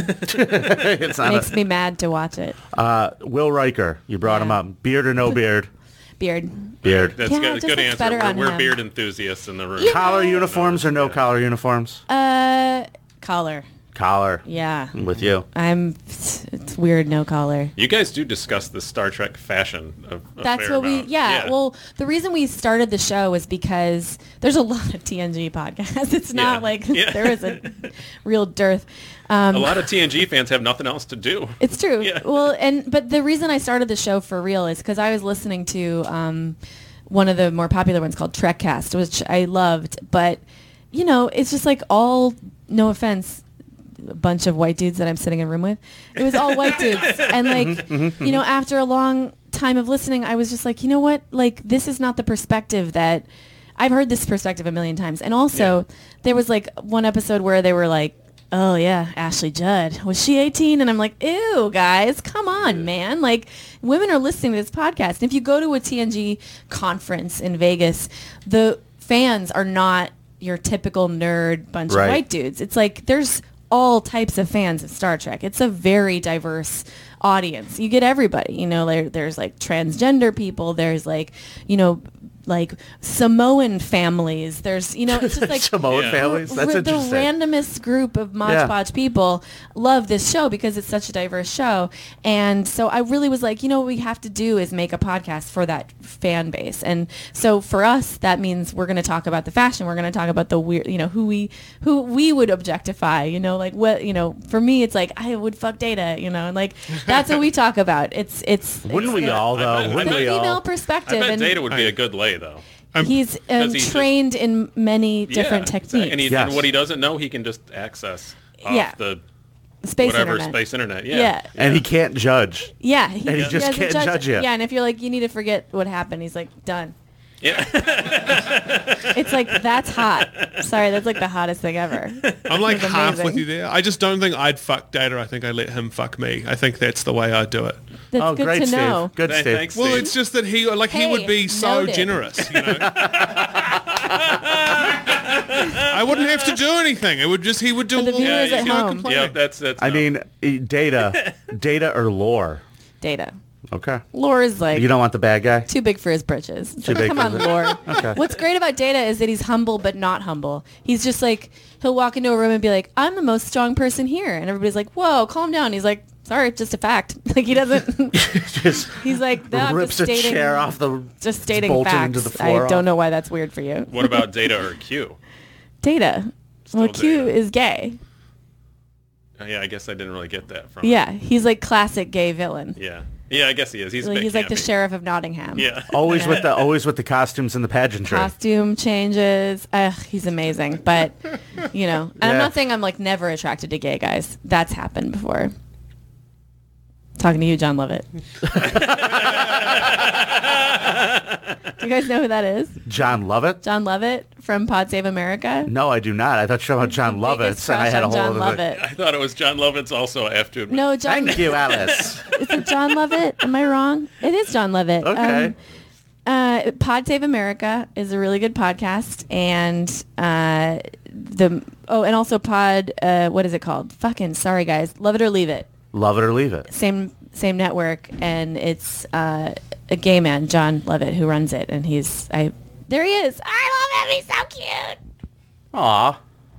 It's not Makes a, me mad to watch it. uh, Will Riker, you brought him Yeah. up. Beard or no beard? Beard. Beard. That's Yeah, good. it just Good looks answer. better We're, on we're him. beard enthusiasts in the room. Yeah. Collar uniforms or no collar uniforms? Uh, collar. Collar. Yeah. I'm with you. I'm. It's weird. No collar. You guys do discuss the Star Trek fashion. Of, a That's fair what we. amount. Yeah, Well, the reason we started the show was because there's a lot of T N G podcasts. It's not Yeah. like Yeah. there is a real dearth. Um, a lot of T N G fans have nothing else to do. It's true. Yeah. Well, and but the reason I started the show for real is because I was listening to um, one of the more popular ones called Trekcast, which I loved. But you know, it's just like all. No offense. A bunch of white dudes that I'm sitting in a room with. It was all white dudes, and like you know, after a long time of listening, I was just like, you know what? Like, this is not the perspective that I've heard this perspective a million times. And also, yeah. there was like one episode where they were like, oh yeah, Ashley Judd, was she eighteen? And I'm like, ew, guys, come on, yeah. man. Like, women are listening to this podcast. And if you go to a T N G conference in Vegas, the fans are not your typical nerd bunch right. of white dudes. It's like there's all types of fans of Star Trek. It's a very diverse audience. You get everybody. You know, there, there's like transgender people. There's like, you know, like Samoan families. There's, you know, it's just like Samoan yeah. families. That's r- interesting. The randomest group of Mod yeah. Podge people love this show because it's such a diverse show. And so I really was like, you know, what we have to do is make a podcast for that fan base. And so for us, that means we're going to talk about the fashion. We're going to talk about the weird, you know, who we who we would objectify. You know, like what, you know, for me, it's like I would fuck Data. You know, and like that's what we talk about. It's it's. Wouldn't it's, we all though? I bet, Wouldn't the we female all? perspective. I bet and Data would be a good lay though. I'm, he's um, he's trained just, in many different yeah, techniques. And, he, yes. and what he doesn't know, he can just access off Yeah. the Space whatever internet. space internet. Yeah. Yeah. And he can't judge. Yeah, he, And he just doesn't can't judge you. Yeah, and if you're like, you need to forget what happened, he's like, done. Yeah. It's like, that's hot. Sorry, that's like the hottest thing ever. I'm like It's half amazing. with you there. I just don't think I'd fuck Data. I think I let him fuck me. I think that's the way I do it. That's oh, good great, to Steve. know. Good, Th- Steve. thanks. Well, Steve. it's just that he like he Hey, would be so noted. generous, you know. I wouldn't have to do anything. It would just he would do For the all the viewers work, at no home. complaining. Yeah, that's that's. I no. mean, eh, Data, Data or Lore. Data. Okay. Lore is like You don't want the bad guy? too big for his britches. It's Too like, big come for on, his- Lore. Okay. What's great about Data is that he's humble but not humble. He's just like, he'll walk into a room and be like, I'm the most strong person here. And everybody's like, whoa, calm down. He's like, sorry, it's just a fact. Like he doesn't, Just he's like, no, I'm rips just a stating, chair off the just stating bolted facts. into the floor I don't off. know why that's weird for you. What about Data or Q? Data. Still Well, Q Data. is gay. Oh, yeah, I guess I didn't really get that from. Yeah, he's like classic gay villain. Yeah. Yeah, I guess he is. He's a Like, bit he's like the campy. sheriff of Nottingham. Yeah. Always Yeah. with the always with the costumes and the pageantry. Costume changes. Ugh, he's amazing. But, you know, and I'm Yeah. not saying I'm like never attracted to gay guys. That's happened before. Talking to you, John Lovett. Do you guys know who that is? John Lovett? John Lovett from Pod Save America? No, I do not. I thought you were talking about John The Lovett, biggest and I crush had a on whole John other Lovett. I thought it was John Lovett's also, I have to admit. No, John. Thank you, Alice. Is it John Lovett? Am I wrong? It is John Lovett. Okay. Um, uh, Pod Save America is a really good podcast, and uh, the oh, and also Pod. Uh, what is it called? Fucking sorry, guys. Love It or Leave It. Love it or leave it. Same same network, and it's uh, a gay man, John Lovett, who runs it, and he's I. There he is. I love him. He's so cute. Aw.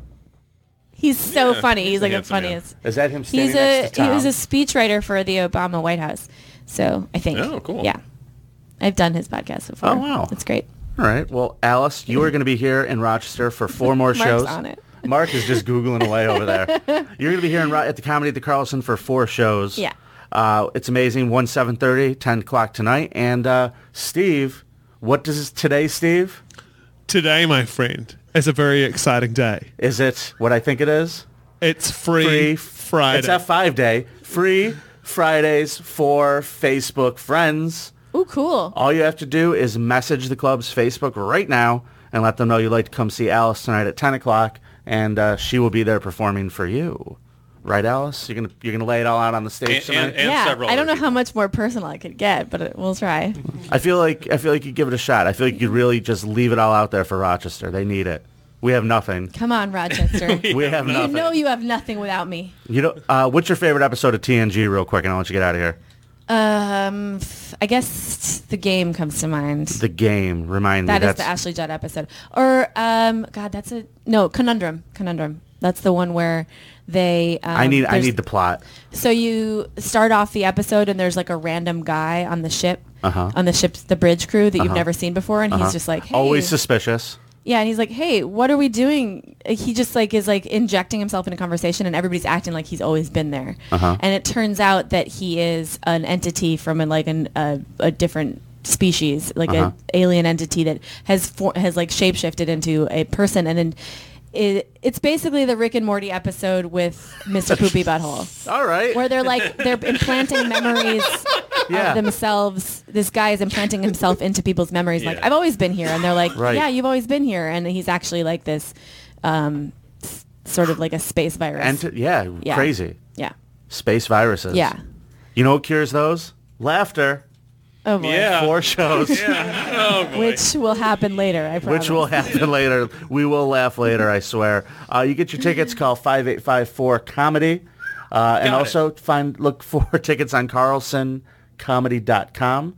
He's so Yeah, funny. he's He's a like the handsome man. funniest. Is that him standing He's a next to Tom? he was a speechwriter for the Obama White House. So I think. Oh, cool. Yeah, I've done his podcast before. Oh, wow. It's great. All right. Well, Alice, you are going to be here in Rochester for four more Mark's shows. on it. Mark is just Googling away over there. You're going to be here in, Ro- at the Comedy at the Carlson for four shows. Yeah. Uh, it's amazing. one seven thirty, ten o'clock tonight. And uh, Steve, what does today, Steve? Today, my friend, is a very exciting day. Is it what I think it is? It's free, Free Friday. It's F five day. Free Fridays for Facebook friends. Ooh, cool. All you have to do is message the club's Facebook right now and let them know you'd like to come see Alice tonight at ten o'clock, and uh, she will be there performing for you. Right, Alice? You're gonna you're gonna lay it all out on the stage And- tonight. and- and yeah, several I don't know other how people. much more personal I could get, but it, we'll try. I feel like I feel like you give it a shot. I feel like you could really just leave it all out there for Rochester. They need it. We have nothing. Come on, Rochester. you We have nothing. know you have nothing without me. You know, uh, what's your favorite episode of T N G, real quick, and I'll let you get out of here. Um, f- I guess the game comes to mind. The game. Remind That me. is That's the Ashley Judd episode. Or um, God, that's a no conundrum. Conundrum. That's the one where they. Um, I need I there's- need the plot. So you start off the episode and there's like a random guy on the ship, Uh-huh. on the ship's the bridge crew that you've Uh-huh. never seen before, and Uh-huh. he's just like, hey. Always suspicious. Yeah, and he's like, hey, what are we doing? He just like is like injecting himself in a conversation, and everybody's acting like he's always been there. Uh-huh. And it turns out that he is an entity from a, like an, a, a different species, like Uh-huh. an alien entity that has for, has like shapeshifted into a person, and then it, it's basically the Rick and Morty episode with Mister Poopy Butthole, All right. where they're like they're implanting memories Yeah. of themselves this guy is implanting himself into people's memories. Like, Yeah. I've always been here. And they're like, Right. yeah, you've always been here. And he's actually like this um, s- sort of like a space virus. And t- yeah, Yeah. crazy. yeah. Space viruses. Yeah. You know what cures those? Laughter. Oh, boy. Yeah. Four shows. Oh, boy. Which will happen later, I promise. Which will happen later. We will laugh later, I swear. Uh, you get your tickets, call five eight five four comedy. Uh, and Got it. also find look for tickets on carlson comedy dot com.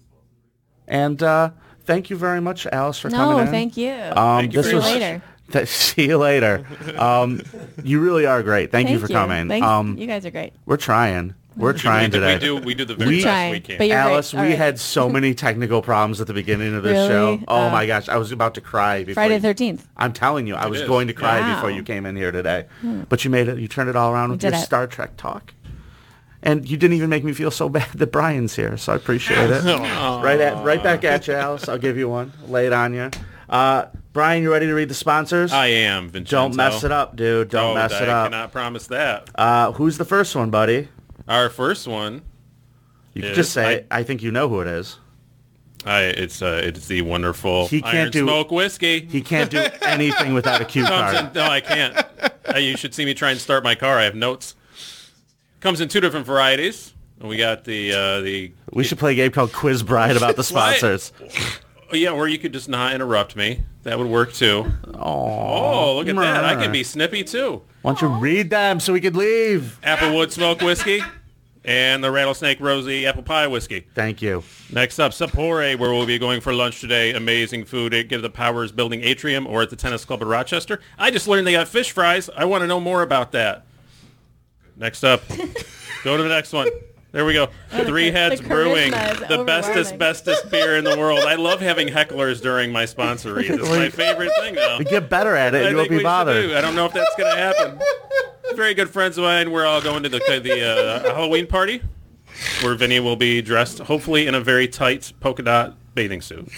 And uh, thank you very much, Alice, for coming No, in. thank you. Um, Thank you this very was, much. later. Th- see you later. Um, you really are great. Thank, you for coming. Thanks. Um, you guys are great. we're trying. We're trying we, do, today. we do we do the very We- best Trying, we can. but you're Alice, great. All we right. had so many technical problems at the beginning of this Really? show. Oh Uh, my gosh, I was about to cry. Before Friday you- the thirteenth. I'm telling you, I was is. going to cry Wow. before you came in here today. But you made it. You turned it all around with did your it. Star Trek talk. And you didn't even make me feel so bad that Brian's here, so I appreciate it. right at, right back at you, Alice. I'll give you one. Lay it on you. Uh, Brian, you ready to read the sponsors? I am, Vincenzo. Don't mess it up, dude. Don't Oh, mess I it up. cannot promise that. Uh, who's the first one, buddy? Our first one, You can Is- just say, I- I, think you know who it is. I, it's uh, it's the wonderful He can't Iron do- Smoke whiskey. He can't do anything without a cue Comes card. in, no, I can't. Uh, you should see me try and start my car. I have notes. Comes in two different varieties. We got the uh, the We should play a game called Quiz Bride about the What? sponsors. oh, yeah, or you could just not interrupt me. That would work too. Aww. Oh, look at that! I can be snippy too. Why don't you read them so we could leave? Applewood Smoke whiskey and the Rattlesnake Rosie Apple Pie whiskey. Thank you. Next up, Sapore, where we'll be going for lunch today. Amazing food at Give the Powers Building Atrium or at the Tennis Club of Rochester. I just learned they got fish fries. I want to know more about that. Next up, go to the next one. There we go. Three Heads the Brewing, charisma is the bestest, overwhelming. bestest beer in the world. I love having hecklers during my sponsor reads. It's my favorite thing now. We get better at it, I and you won't think be we should bothered. do. I don't know if that's going to happen. Very good friends of mine. We're all going to the, the uh, Halloween party where Vinny will be dressed, hopefully in a very tight polka dot bathing suit.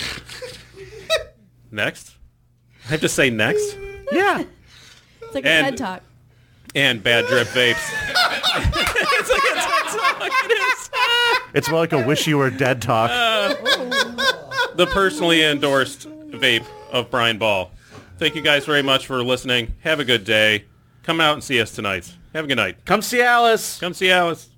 Next. I have to say next. Yeah. It's like And- a TED Talk. And Bad Drip Vapes. It's like a TED Talk. It is. It's more like a wish you were dead talk. The personally endorsed vape of Brian Ball. Thank you guys very much for listening. Have a good day. Come out and see us tonight. Have a good night. Come see Alice. Come see Alice.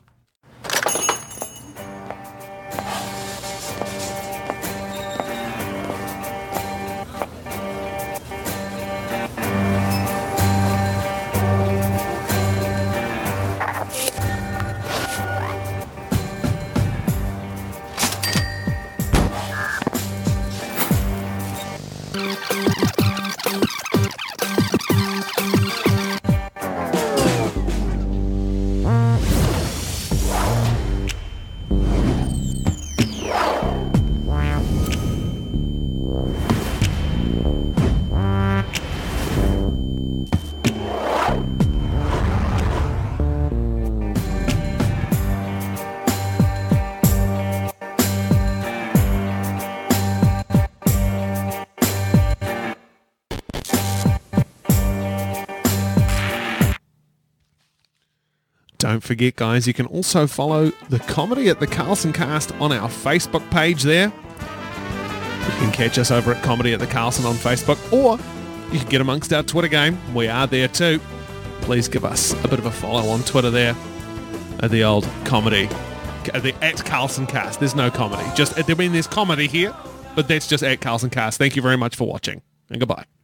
Don't forget, guys, you can also follow the Comedy at the Carlson Cast on our Facebook page there. You can catch us over at Comedy at the Carlson on Facebook, or you can get amongst our Twitter game. We are there too. Please give us a bit of a follow on Twitter there at the old comedy, at the at Carlson Cast. There's no comedy. Just, I mean, there's comedy here, but that's just at Carlson Cast. Thank you very much for watching, and goodbye.